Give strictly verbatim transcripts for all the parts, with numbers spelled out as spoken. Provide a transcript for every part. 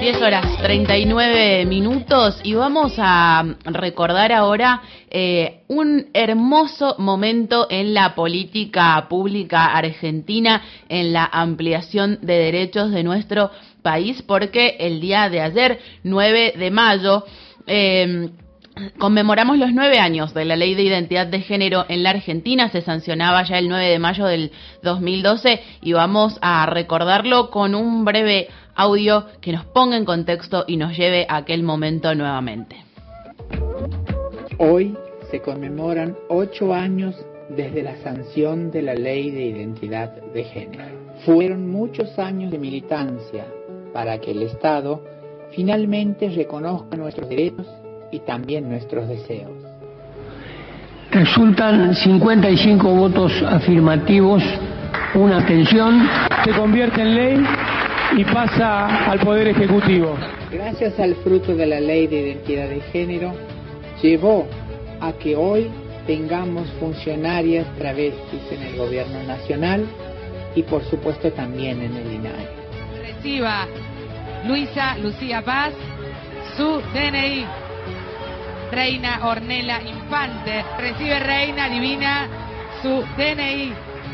diez horas treinta y nueve minutos y vamos a recordar ahora eh, un hermoso momento en la política pública argentina, en la ampliación de derechos de nuestro país, porque el día de ayer, nueve de mayo, eh, conmemoramos los nueve años de la Ley de Identidad de Género en la Argentina. Se sancionaba ya el nueve de mayo del dos mil doce y vamos a recordarlo con un breve audio que nos ponga en contexto y nos lleve a aquel momento nuevamente. Hoy se conmemoran ocho años desde la sanción de la Ley de Identidad de Género. Fueron muchos años de militancia para que el Estado finalmente reconozca nuestros derechos y también nuestros deseos. Resultan cincuenta y cinco votos afirmativos, una abstención. Se convierte en ley y pasa al Poder Ejecutivo. Gracias al fruto de la Ley de Identidad de Género, llevó a que hoy tengamos funcionarias travestis en el Gobierno Nacional y por supuesto también en el INADI. Reciba Luisa Lucía Paz su D N I. Reina Ornella Infante, recibe Reina Divina su D N I.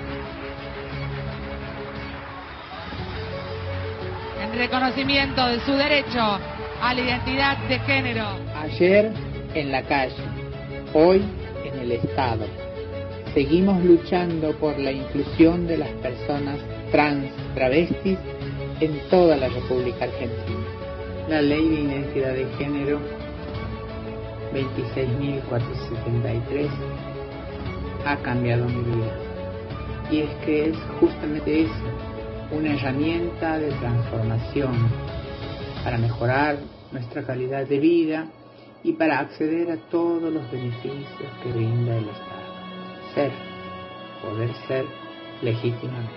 En reconocimiento de su derecho a la identidad de género. Ayer en la calle, hoy en el Estado. Seguimos luchando por la inclusión de las personas trans, travestis en toda la República Argentina. La Ley de Identidad de Género veintiséis mil cuatrocientos setenta y tres ha cambiado mi vida, y es que es justamente eso, una herramienta de transformación para mejorar nuestra calidad de vida y para acceder a todos los beneficios que brinda el Estado. Ser, poder ser legítimamente.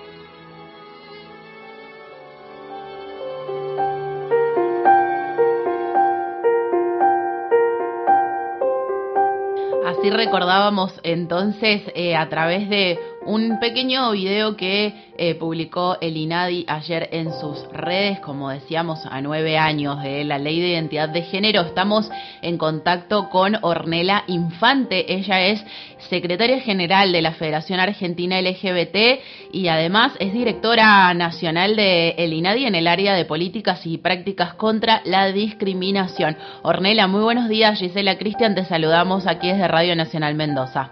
Así recordábamos entonces eh, a través de un pequeño video que eh, publicó el INADI ayer en sus redes. Como decíamos, a nueve años de la Ley de Identidad de Género, estamos en contacto con Ornella Infante. Ella es secretaria general de la Federación Argentina L G B T y además es directora nacional de el INADI en el área de políticas y prácticas contra la discriminación. Ornella, muy buenos días. Gisela Cristian, te saludamos aquí desde Radio Nacional Mendoza.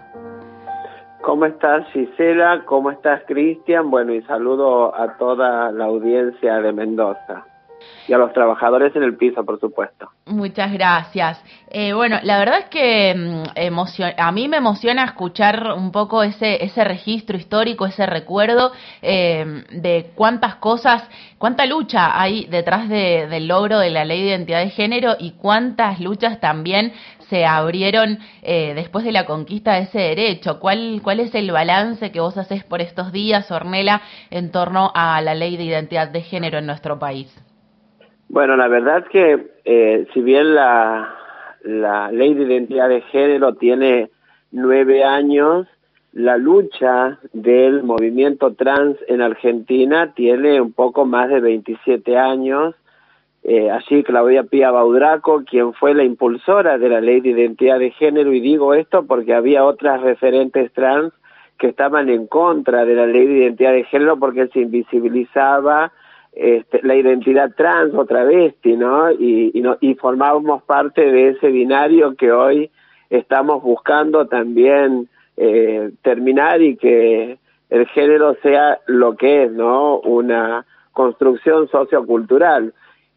¿Cómo estás, Gisela? ¿Cómo estás, Cristian? Bueno, y saludo a toda la audiencia de Mendoza y a los trabajadores en el piso, por supuesto. Muchas gracias. Eh, bueno, la verdad es que emocion- a mí me emociona escuchar un poco ese ese registro histórico, ese recuerdo eh, de cuántas cosas, cuánta lucha hay detrás de, del logro de la Ley de Identidad de Género y cuántas luchas también se abrieron eh, después de la conquista de ese derecho. ¿Cuál, cuál es el balance que vos haces por estos días, Ornella, en torno a la Ley de Identidad de Género en nuestro país? Bueno, la verdad es que eh, si bien la, la Ley de Identidad de Género tiene nueve años, la lucha del movimiento trans en Argentina tiene un poco más de veintisiete años. Eh, allí Claudia Pía Baudraco, quien fue la impulsora de la Ley de Identidad de Género, y digo esto porque había otras referentes trans que estaban en contra de la Ley de Identidad de Género porque se invisibilizaba este, la identidad trans o travesti, ¿no? Y, y, no, y formábamos parte de ese binario que hoy estamos buscando también eh, terminar y que el género sea lo que es, ¿no? Una construcción sociocultural.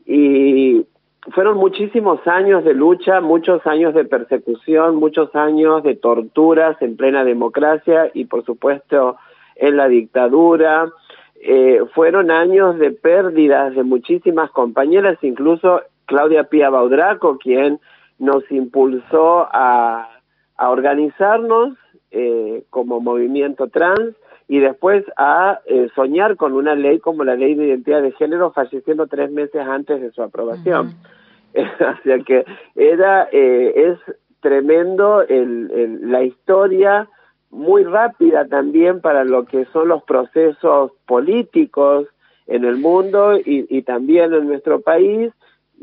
Y fueron muchísimos años de lucha, muchos años de persecución, muchos años de torturas en plena democracia y por supuesto en la dictadura. Eh, fueron años de pérdidas de muchísimas compañeras, incluso Claudia Pía Baudraco, quien nos impulsó a, a organizarnos eh, como movimiento trans y después a eh, soñar con una ley como la Ley de Identidad de Género, falleciendo tres meses antes de su aprobación. Uh-huh. O sea que era, eh, es tremendo el, el, la historia, muy rápida también para lo que son los procesos políticos en el mundo y, y también en nuestro país.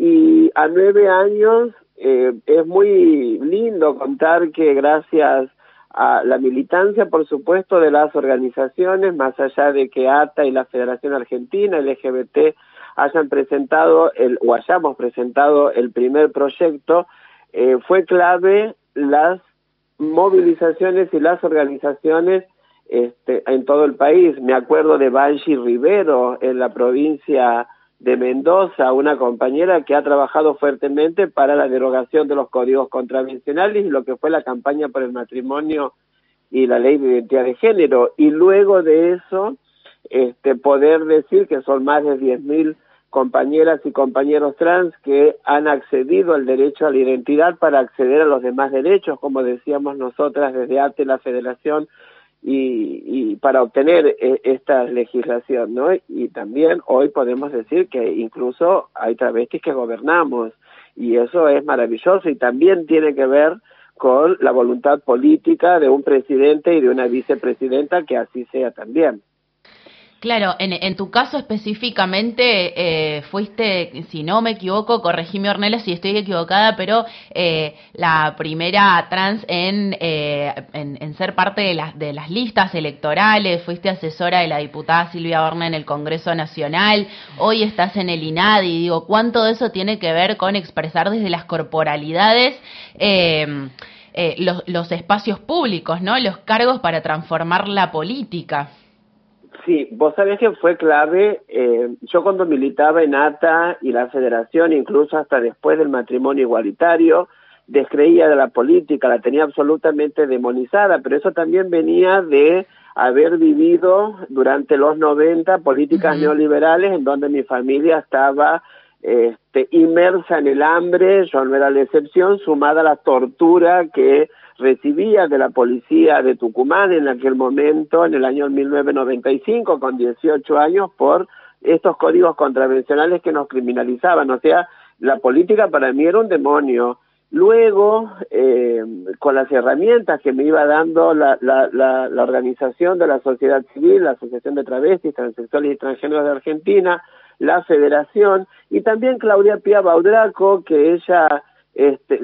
Y a nueve años eh, es muy lindo contar que gracias a la militancia, por supuesto, de las organizaciones, más allá de que A T A y la Federación Argentina L G B T hayan presentado el, o hayamos presentado el primer proyecto, eh, fue clave las movilizaciones y las organizaciones este, en todo el país. Me acuerdo de Banji Rivero en la provincia de Mendoza, una compañera que ha trabajado fuertemente para la derogación de los códigos contravencionales y lo que fue la campaña por el matrimonio y la ley de identidad de género. Y luego de eso, este, poder decir que son más de diez mil compañeras y compañeros trans que han accedido al derecho a la identidad para acceder a los demás derechos, como decíamos nosotras desde A T E, la Federación, y, y para obtener eh, esta legislación, ¿no? Y también hoy podemos decir que incluso hay travestis que gobernamos, y eso es maravilloso, y también tiene que ver con la voluntad política de un presidente y de una vicepresidenta que así sea también. Claro, en, en tu caso específicamente eh, fuiste, si no me equivoco, corregime Ornella si estoy equivocada, pero eh, la primera trans en, eh, en, en ser parte de las, de las listas electorales, fuiste asesora de la diputada Silvia Horna en el Congreso Nacional, hoy estás en el INADI, digo, ¿cuánto de eso tiene que ver con expresar desde las corporalidades eh, eh, los, los espacios públicos, ¿no? Los cargos para transformar la política? Sí, vos sabés que fue clave. Eh, yo cuando militaba en A T A y la Federación, incluso hasta después del matrimonio igualitario, descreía de la política, la tenía absolutamente demonizada, pero eso también venía de haber vivido durante los noventa políticas uh-huh. neoliberales en donde mi familia estaba este, inmersa en el hambre, yo no era la excepción, sumada a la tortura que recibía de la policía de Tucumán en aquel momento, en el año mil novecientos noventa y cinco, con dieciocho años, por estos códigos contravencionales que nos criminalizaban. O sea, la política para mí era un demonio. Luego, eh, con las herramientas que me iba dando la, la, la, la organización de la sociedad civil, la Asociación de Travestis, Transexuales y Transgéneros de Argentina, la Federación, y también Claudia Pía Baudraco, que ella este,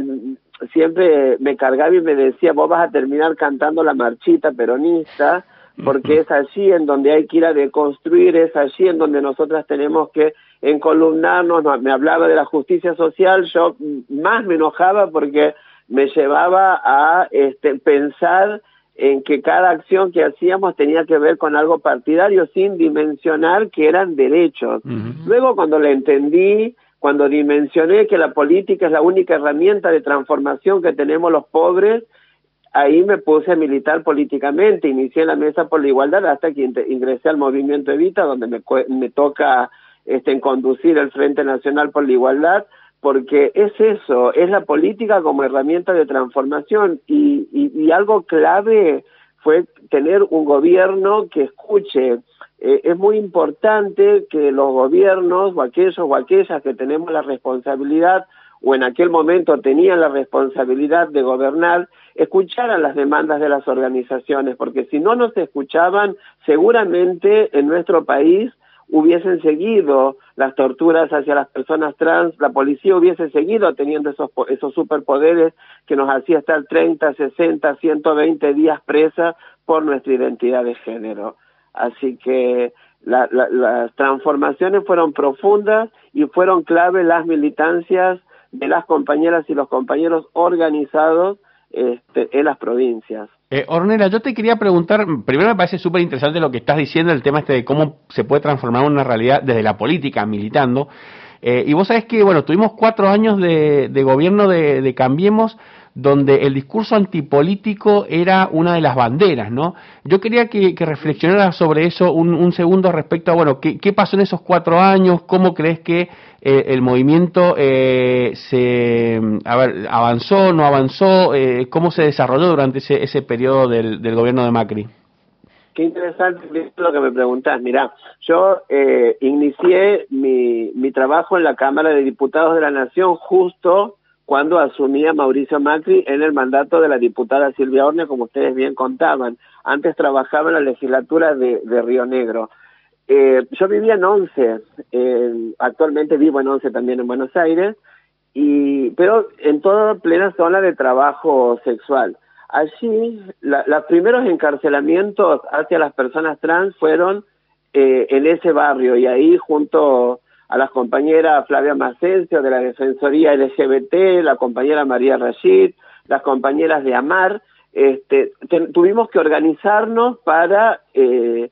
siempre me cargaba y me decía, vos vas a terminar cantando la marchita peronista, porque es allí en donde hay que ir a deconstruir, es allí en donde nosotras tenemos que encolumnarnos. Me hablaba de la justicia social, yo más me enojaba porque me llevaba a este, pensar en que cada acción que hacíamos tenía que ver con algo partidario sin dimensionar que eran derechos. Uh-huh. Luego cuando le entendí, cuando dimensioné que la política es la única herramienta de transformación que tenemos los pobres, ahí me puse a militar políticamente, inicié la Mesa por la Igualdad hasta que ingresé al Movimiento Evita, donde me, me toca este, conducir el Frente Nacional por la Igualdad, porque es eso, es la política como herramienta de transformación, y, y, y algo clave fue tener un gobierno que escuche. Eh, es muy importante que los gobiernos, o aquellos o aquellas que tenemos la responsabilidad, o en aquel momento tenían la responsabilidad de gobernar, escucharan las demandas de las organizaciones, porque si no nos escuchaban, seguramente en nuestro país hubiesen seguido las torturas hacia las personas trans, la policía hubiese seguido teniendo esos, esos superpoderes que nos hacía estar treinta, sesenta, ciento veinte días presa por nuestra identidad de género. Así que la, la, las transformaciones fueron profundas y fueron clave las militancias de las compañeras y los compañeros organizados este, en las provincias. Eh, Ornella, yo te quería preguntar, primero me parece súper interesante lo que estás diciendo, el tema este de cómo se puede transformar una realidad desde la política, militando, eh, y vos sabés que, bueno, tuvimos cuatro años de, de gobierno de, de Cambiemos, donde el discurso antipolítico era una de las banderas, ¿no? Yo quería que, que reflexionaras sobre eso un, un segundo respecto a, bueno, ¿qué, qué pasó en esos cuatro años? ¿Cómo crees que eh, el movimiento eh, se a ver, avanzó, no avanzó? Eh, ¿Cómo se desarrolló durante ese, ese periodo del, del gobierno de Macri? Qué interesante lo que me preguntás. Mirá, yo eh, inicié mi, mi trabajo en la Cámara de Diputados de la Nación justo cuando asumía Mauricio Macri en el mandato de la diputada Silvia Horna, como ustedes bien contaban. Antes trabajaba en la legislatura de, de Río Negro. Eh, yo vivía en Once, eh, actualmente vivo en Once también en Buenos Aires, y pero en toda plena zona de trabajo sexual. Allí, la, los primeros encarcelamientos hacia las personas trans fueron eh, en ese barrio, y ahí junto a las compañeras Flavia Macencio de la Defensoría L G B T, la compañera María Rashid, las compañeras de AMAR, este, te, tuvimos que organizarnos para eh,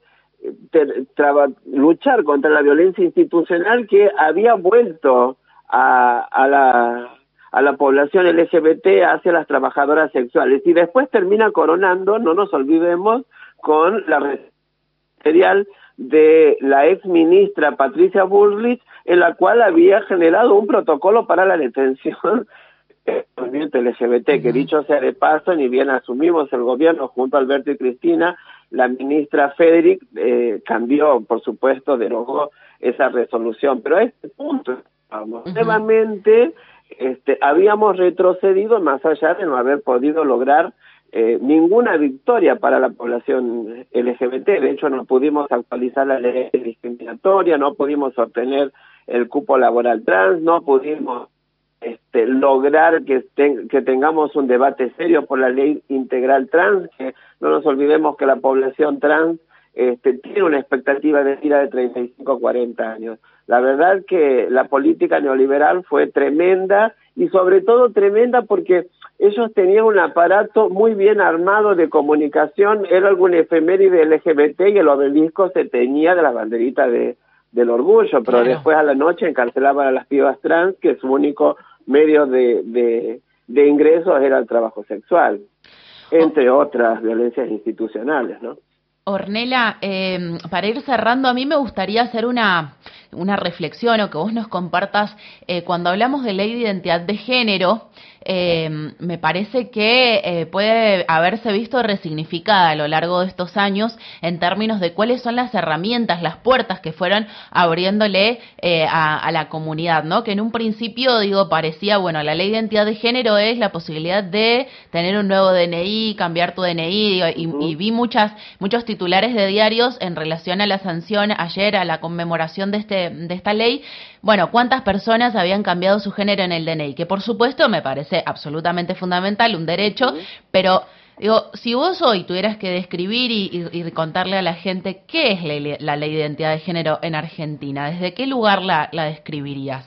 te, traba, luchar contra la violencia institucional que había vuelto a, a la a la población L G B T hacia las trabajadoras sexuales, y después termina coronando, no nos olvidemos, con la material de la ex ministra Patricia Bullrich, en la cual había generado un protocolo para la detención del movimiento L G B T, que dicho sea de paso, ni bien asumimos el gobierno junto a Alberto y Cristina, la ministra Federic eh, cambió, por supuesto, derogó esa resolución, pero a este punto, vamos, uh-huh. nuevamente, este, habíamos retrocedido más allá de no haber podido lograr eh, ninguna victoria para la población L G B T. De hecho, no pudimos actualizar la ley discriminatoria, no pudimos obtener el cupo laboral trans, no pudimos este, lograr que, ten, que tengamos un debate serio por la ley integral trans, que no nos olvidemos que la población trans este, tiene una expectativa de vida de treinta y cinco a cuarenta años. La verdad que la política neoliberal fue tremenda, y sobre todo tremenda porque ellos tenían un aparato muy bien armado de comunicación, era algún efeméride L G B T y el obelisco se teñía de las banderitas de, del orgullo, pero claro, después a la noche encarcelaban a las pibas trans, que su único medio de, de, de ingresos era el trabajo sexual, entre oh. otras violencias institucionales, ¿no? Ornella, eh, para ir cerrando, a mí me gustaría hacer una, una reflexión o que vos nos compartas, eh, cuando hablamos de ley de identidad de género, eh, me parece que eh, puede haberse visto resignificada a lo largo de estos años en términos de cuáles son las herramientas, las puertas que fueron abriéndole eh, a, a la comunidad, ¿no? Que en un principio, digo, parecía, bueno, la ley de identidad de género es la posibilidad de tener un nuevo D N I, cambiar tu D N I, digo, y, uh-huh. y vi muchas, muchos titulares de diarios en relación a la sanción ayer, a la conmemoración de este de esta ley. Bueno, cuántas personas habían cambiado su género en el D N I, que por supuesto me parece absolutamente fundamental, un derecho, uh-huh. pero digo, si vos hoy tuvieras que describir y, y, y contarle a la gente qué es la, la ley de identidad de género en Argentina, ¿desde qué lugar la, la describirías?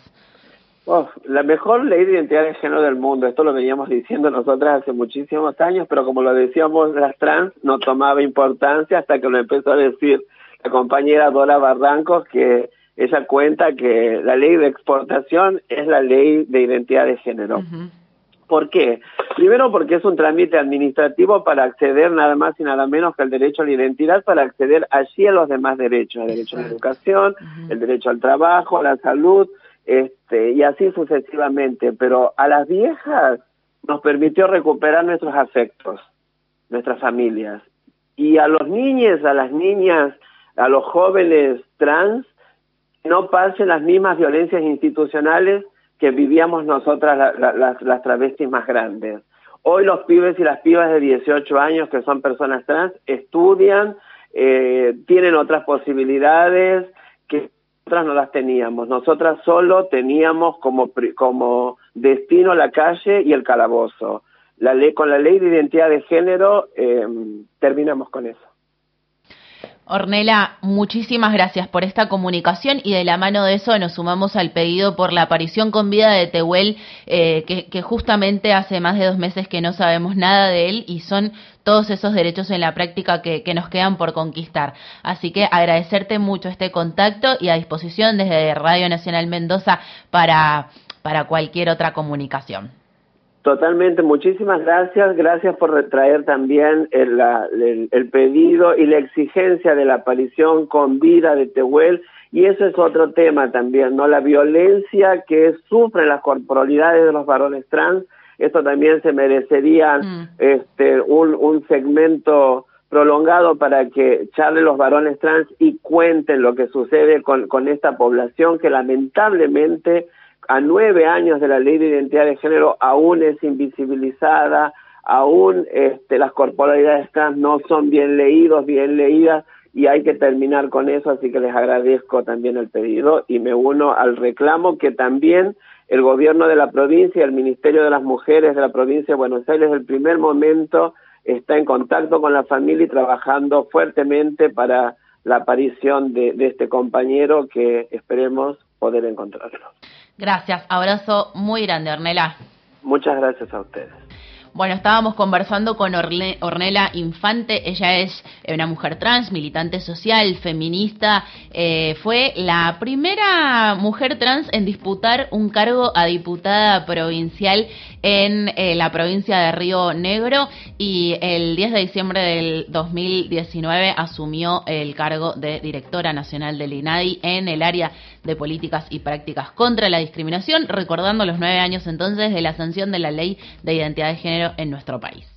Oh, la mejor ley de identidad de género del mundo, esto lo veníamos diciendo nosotras hace muchísimos años, pero como lo decíamos las trans, no tomaba importancia hasta que lo empezó a decir la compañera Dora Barrancos, que ella cuenta que la ley de exportación es la ley de identidad de género. Uh-huh. ¿Por qué? Primero porque es un trámite administrativo para acceder nada más y nada menos que al derecho a la identidad, para acceder allí a los demás derechos, el derecho a la educación, uh-huh. el derecho al trabajo, a la salud, este y así sucesivamente. Pero a las viejas nos permitió recuperar nuestros afectos, nuestras familias. Y a los niños, a las niñas, a los jóvenes trans, no pasen las mismas violencias institucionales que vivíamos nosotras, la, la, las, las travestis más grandes. Hoy los pibes y las pibas de dieciocho años, que son personas trans, estudian, eh, tienen otras posibilidades que nosotras no las teníamos. Nosotras solo teníamos como, como destino la calle y el calabozo. La ley, con la ley de identidad de género eh, terminamos con eso. Ornella, muchísimas gracias por esta comunicación, y de la mano de eso nos sumamos al pedido por la aparición con vida de Tehuel, eh, que, que justamente hace más de dos meses que no sabemos nada de él, y son todos esos derechos en la práctica que, que nos quedan por conquistar. Así que agradecerte mucho este contacto y a disposición desde Radio Nacional Mendoza para, para cualquier otra comunicación. Totalmente, muchísimas gracias, gracias por traer también el, el, el pedido y la exigencia de la aparición con vida de Tehuel, y eso es otro tema también, ¿no? La violencia que sufren las corporalidades de los varones trans, esto también se merecería mm. este un, un segmento prolongado para que charlen los varones trans y cuenten lo que sucede con, con esta población que lamentablemente a nueve años de la ley de identidad de género aún es invisibilizada, aún este, las corporalidades trans no son bien leídos, bien leídas, y hay que terminar con eso, así que les agradezco también el pedido y me uno al reclamo que también el gobierno de la provincia y el Ministerio de las Mujeres de la provincia de Buenos Aires desde el primer momento está en contacto con la familia y trabajando fuertemente para la aparición de, de este compañero que esperemos poder encontrarlo. Gracias, abrazo muy grande, Ornella. Muchas gracias a ustedes. Bueno, estábamos conversando con Orle, Ornella Infante. Ella es una mujer trans, militante social, feminista. Eh, fue la primera mujer trans en disputar un cargo a diputada provincial en eh, la provincia de Río Negro y el diez de diciembre del dos mil diecinueve asumió el cargo de directora nacional del INADI en el área de políticas y prácticas contra la discriminación, recordando los nueve años entonces de la sanción de la ley de identidad de género en nuestro país.